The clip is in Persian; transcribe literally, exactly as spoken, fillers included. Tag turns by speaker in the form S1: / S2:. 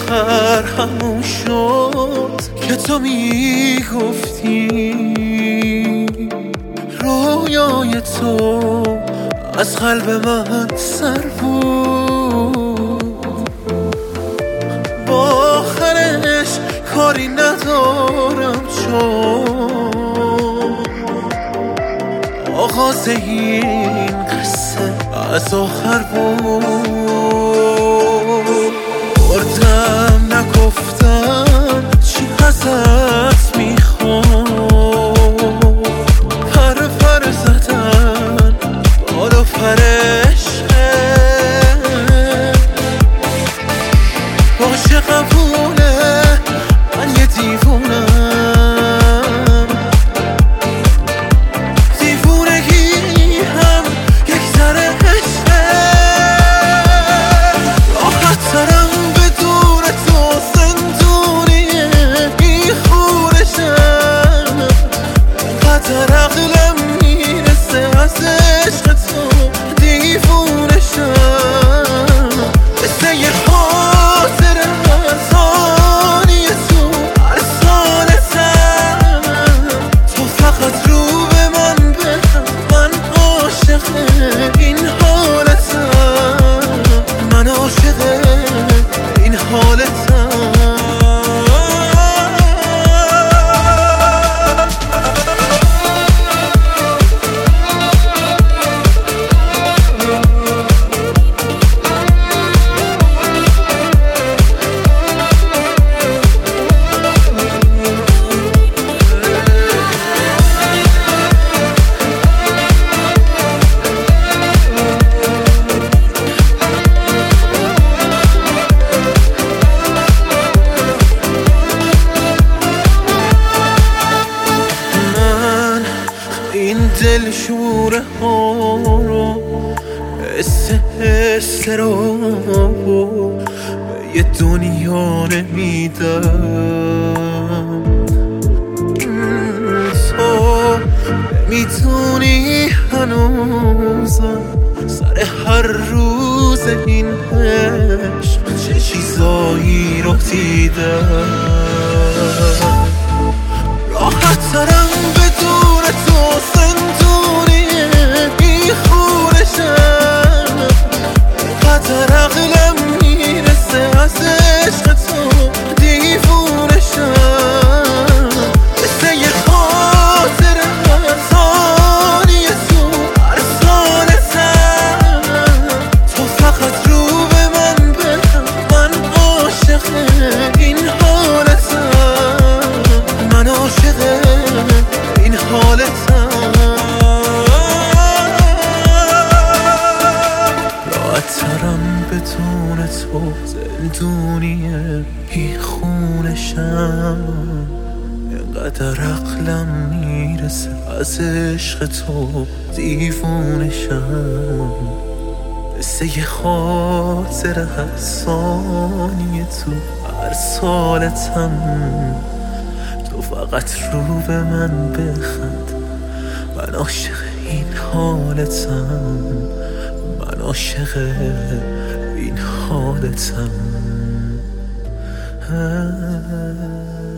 S1: آخر همون شد که تو میگفتی رویای تو از قلب من سر بود. با آخرش کاری ندارم چون آغاز این قصه از آخر بود. بردم نگفتم چی ازت میخوام، پر پر زدن بال و پرشه باشه قبوله، من یه دیوونم، دیوونگی هم یک ذره عشقه. راحت ترم بدون تو زندونیه این خورشم، قدر عقلم میرسه از عشق تو دیوونشم. مثل یه خاطر از آنی تو هر سالتم، تو فقط رو به من بخند، من عاشق این حالتم، من عاشق این حالتم. این دل شوره ها رو حس حس رو به یه دنیا نمیدم. تو میتونی هنوزم سر هر روز این عشق چه چیزایی رو دیدم. راحت ترم بدون تو زندونیه این خورشم، قدر عقلم میرسه از عشق تو دیوونشم. مثل یه خاطر از آنی تو هر سالتم، تو فقط رو به من بخند، من عاشق این حالتم، من عاشق این حالتم. راحت ترم بدون تو زندونیه این خونشم، اینقدر عقلم میرسه از عشق تو دیوونشم. مثل یه خاطر حسانی تو هر سالتم، تو فقط رو به من بخند، من عاشق این حالتم، من عاشق این حالتم.